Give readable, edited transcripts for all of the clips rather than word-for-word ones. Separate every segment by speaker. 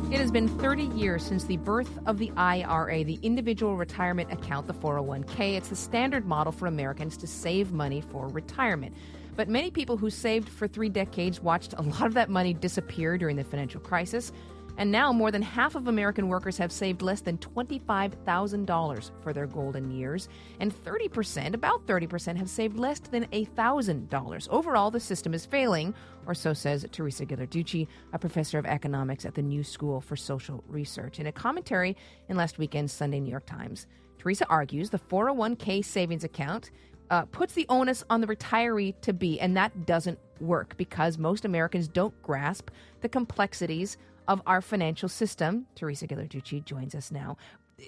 Speaker 1: It has been 30 years since the birth of the IRA, the Individual Retirement Account, the 401k. It's the standard model for Americans to save money for retirement. But many people who saved for 3 decades watched a lot of that money disappear during the financial crisis. And now more than half of American workers have saved less than $25,000 for their golden years. And about 30%, have saved less than $1,000. Overall, the system is failing, or so says Teresa Ghilarducci, a professor of economics at the New School for Social Research. In a commentary in last weekend's Sunday New York Times, Teresa argues the 401k savings account puts the onus on the retiree-to-be, and that doesn't work because most Americans don't grasp the complexities of our financial system. Teresa Ghilarducci joins us now.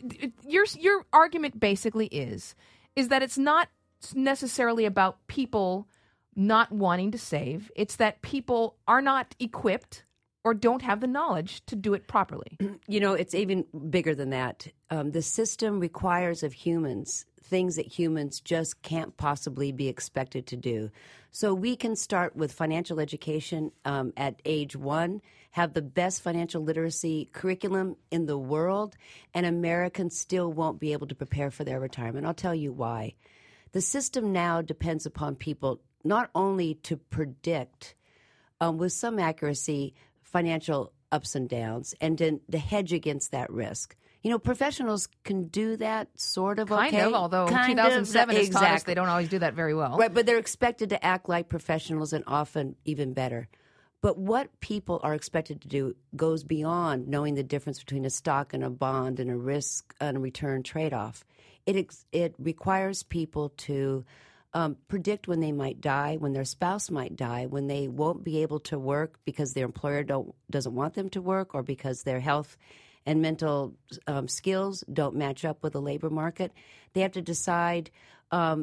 Speaker 1: Your argument basically is that it's not necessarily about people not wanting to save. It's that people are not equipped or don't have the knowledge to do it properly.
Speaker 2: You know, it's even bigger than that. The system requires of humans things that humans just can't possibly be expected to do. So we can start with financial education at age 1, have the best financial literacy curriculum in the world, and Americans still won't be able to prepare for their retirement. I'll tell you why. The system now depends upon people not only to predict with some accuracy financial ups and downs and to hedge against that risk. You know, professionals can do that sort of okay.
Speaker 1: Kind of, although 2007 has taught us they don't always do that very well.
Speaker 2: Right, but they're expected to act like professionals and often even better. But what people are expected to do goes beyond knowing the difference between a stock and a bond and a risk and a return trade-off. It requires people to predict when they might die, when their spouse might die, when they won't be able to work because their employer doesn't want them to work, or because their health and mental skills don't match up with the labor market. They have to decide, how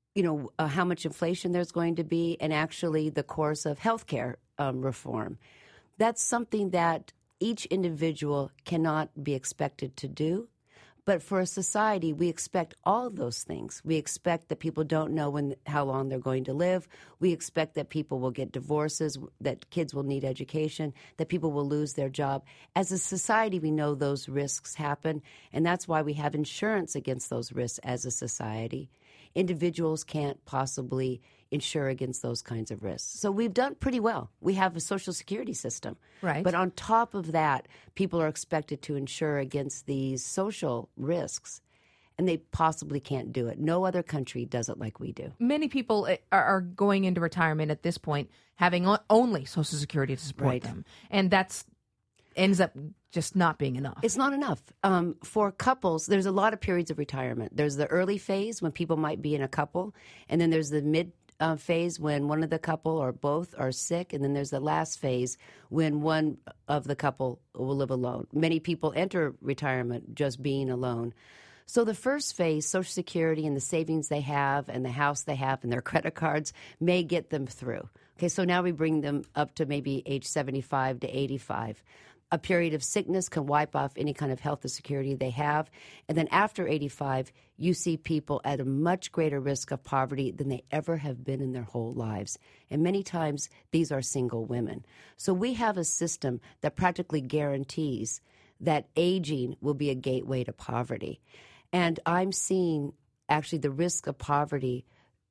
Speaker 2: much inflation there's going to be, and actually the course of health care reform. That's something that each individual cannot be expected to do. But for a society, we expect all of those things. We expect that people don't know how long they're going to live. We expect that people will get divorces, that kids will need education, that people will lose their job. As a society, we know those risks happen, and that's why we have insurance against those risks as a society. Individuals can't possibly insure against those kinds of risks. So we've done pretty well. We have a Social Security system.
Speaker 1: Right.
Speaker 2: But on top of that, people are expected to insure against these social risks, and they possibly can't do it. No other country does it like we do.
Speaker 1: Many people are going into retirement at this point having only Social Security to support them. And that's ends up just not being enough.
Speaker 2: It's not enough. For couples, there's a lot of periods of retirement. There's the early phase when people might be in a couple, and then there's the mid phase when one of the couple or both are sick, and then there's the last phase when one of the couple will live alone. Many people enter retirement just being alone. So the first phase, Social Security and the savings they have and the house they have and their credit cards may get them through. Okay, so now we bring them up to maybe age 75 to 85. A period of sickness can wipe off any kind of health or security they have. And then after 85, you see people at a much greater risk of poverty than they ever have been in their whole lives. And many times, these are single women. So we have a system that practically guarantees that aging will be a gateway to poverty. And I'm seeing actually the risk of poverty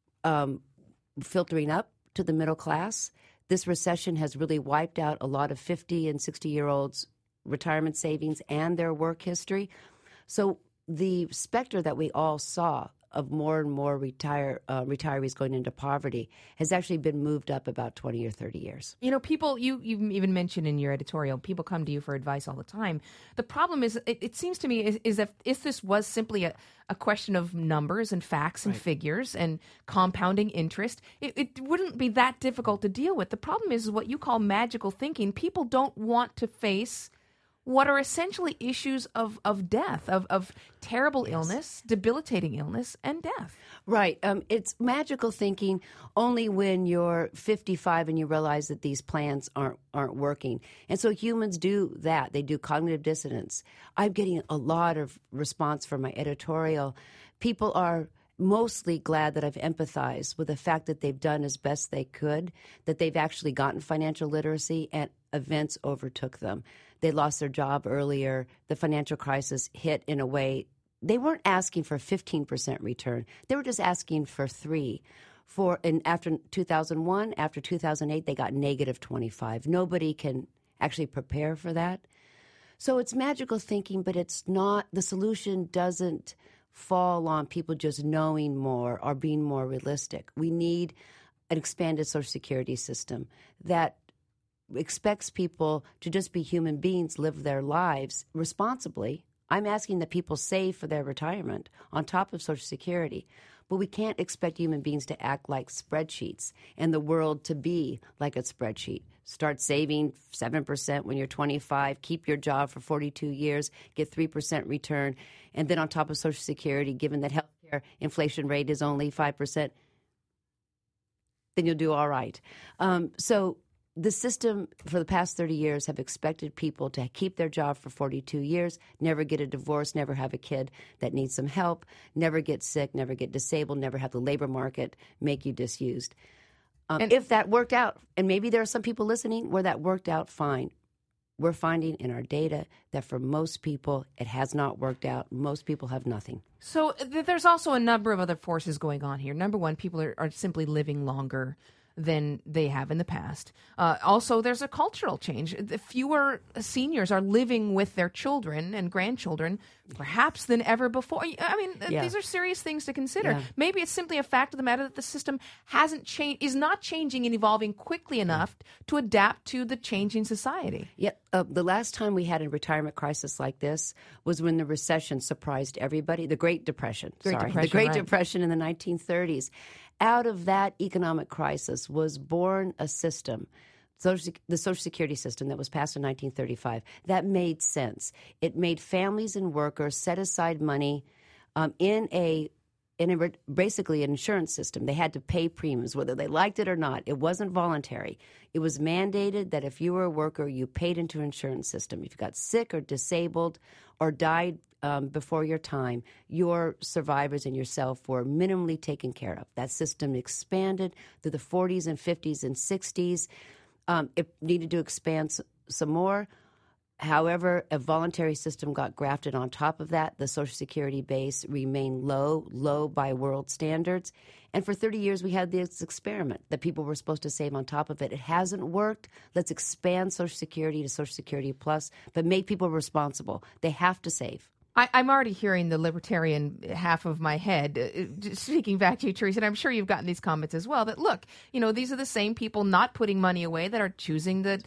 Speaker 2: filtering up to the middle class. This recession has really wiped out a lot of 50 and 60-year-olds' retirement savings and their work history. So the specter that we all saw of more and more retirees going into poverty has actually been moved up about 20 or 30 years.
Speaker 1: You know, people, you even mentioned in your editorial, people come to you for advice all the time. The problem is, it seems to me, is that if this was simply a question of numbers and facts and figures and compounding interest, it wouldn't be that difficult to deal with. The problem is what you call magical thinking. People don't want to face what are essentially issues of death, of terrible illness, debilitating illness, and death.
Speaker 2: Right. It's magical thinking only when you're 55 and you realize that these plans aren't working. And so humans do that. They do cognitive dissonance. I'm getting a lot of response from my editorial. People are mostly glad that I've empathized with the fact that they've done as best they could, that they've actually gotten financial literacy, and events overtook them. They lost their job earlier. The financial crisis hit in a way. They weren't asking for a 15% return. They were just asking for 3%. And after 2001, after 2008, they got negative 25. Nobody can actually prepare for that. So it's magical thinking, but it's not. The solution doesn't fall on people just knowing more or being more realistic. We need an expanded Social Security system that expects people to just be human beings, live their lives responsibly. I'm asking that people save for their retirement on top of Social Security. But we can't expect human beings to act like spreadsheets and the world to be like a spreadsheet. Start saving 7% when you're 25, keep your job for 42 years, get 3% return, and then on top of Social Security, given that healthcare inflation rate is only 5%, then you'll do all right. So the system for the past 30 years have expected people to keep their job for 42 years, never get a divorce, never have a kid that needs some help, never get sick, never get disabled, never have the labor market make you disused. If that worked out, and maybe there are some people listening where that worked out fine, we're finding in our data that for most people, it has not worked out. Most people have nothing.
Speaker 1: So there's also a number of other forces going on here. Number one, people are simply living longer than they have in the past. Also, there's a cultural change. The fewer seniors are living with their children and grandchildren, perhaps than ever before. I mean, these are serious things to consider. Yeah. Maybe it's simply a fact of the matter that the system is not changing and evolving quickly enough to adapt to the changing society.
Speaker 2: Yeah, the last time we had a retirement crisis like this was when the recession surprised everybody. The Great Depression. The Great Depression in the 1930s. Out of that economic crisis was born a system, the Social Security system that was passed in 1935, that made sense. It made families and workers set aside money in basically an insurance system. They had to pay premiums, whether they liked it or not. It wasn't voluntary. It was mandated that if you were a worker, you paid into an insurance system. If you got sick or disabled or died before your time, your survivors and yourself were minimally taken care of. That system expanded through the 40s and 50s and 60s. It needed to expand some more. However, a voluntary system got grafted on top of that. The Social Security base remained low by world standards. And for 30 years, we had this experiment that people were supposed to save on top of it. It hasn't worked. Let's expand Social Security to Social Security Plus, but make people responsible. They have to save.
Speaker 1: I'm already hearing the libertarian half of my head speaking back to you, Teresa, and I'm sure you've gotten these comments as well, that look, these are the same people not putting money away that are choosing the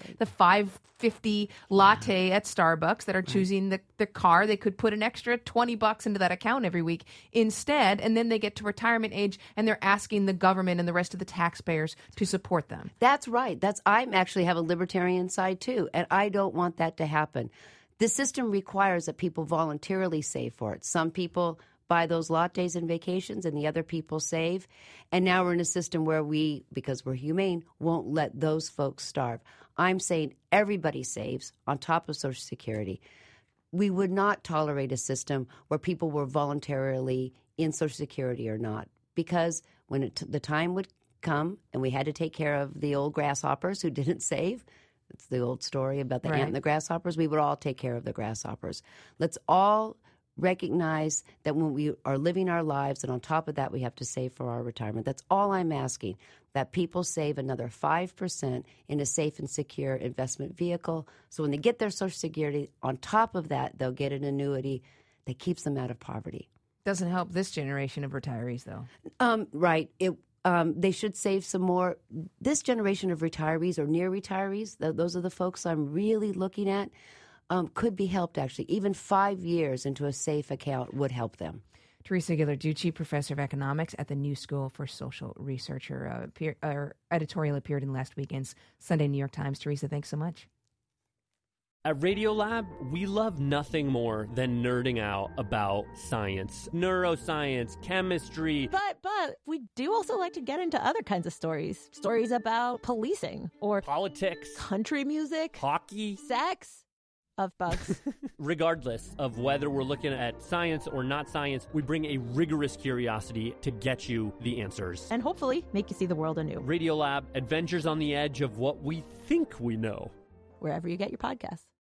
Speaker 1: $5.50 latte at Starbucks, that are choosing the car. They could put an extra $20 into that account every week instead, and then they get to retirement age and they're asking the government and the rest of the taxpayers to support them.
Speaker 2: That's right. I actually have a libertarian side too, and I don't want that to happen. The system requires that people voluntarily save for it. Some people buy those lattes and vacations, and the other people save. And now we're in a system where we, because we're humane, won't let those folks starve. I'm saying everybody saves on top of Social Security. We would not tolerate a system where people were voluntarily in Social Security or not, because when the time would come and we had to take care of the old grasshoppers who didn't save, it's the old story about the ant and the grasshoppers. We would all take care of the grasshoppers. Let's all recognize that when we are living our lives, and on top of that, we have to save for our retirement. That's all I'm asking, that people save another 5% in a safe and secure investment vehicle. So when they get their Social Security, on top of that, they'll get an annuity that keeps them out of poverty.
Speaker 1: Doesn't help this generation of retirees, though.
Speaker 2: Right. They should save some more. This generation of retirees or near retirees, those are the folks I'm really looking at, could be helped, actually. Even 5 years into a safe account would help them.
Speaker 1: Teresa Ghilarducci, professor of economics at the New School for Social Research. Her editorial appeared in last weekend's Sunday New York Times. Teresa, thanks so much.
Speaker 3: At Radiolab, we love nothing more than nerding out about science, neuroscience, chemistry.
Speaker 4: But we do also like to get into other kinds of stories. Stories about policing or
Speaker 3: politics,
Speaker 4: country music,
Speaker 3: hockey,
Speaker 4: sex, of bugs.
Speaker 3: Regardless of whether we're looking at science or not science, we bring a rigorous curiosity to get you the answers.
Speaker 4: And hopefully make you see the world anew.
Speaker 3: Radiolab, adventures on the edge of what we think we know.
Speaker 4: wherever you get your podcasts.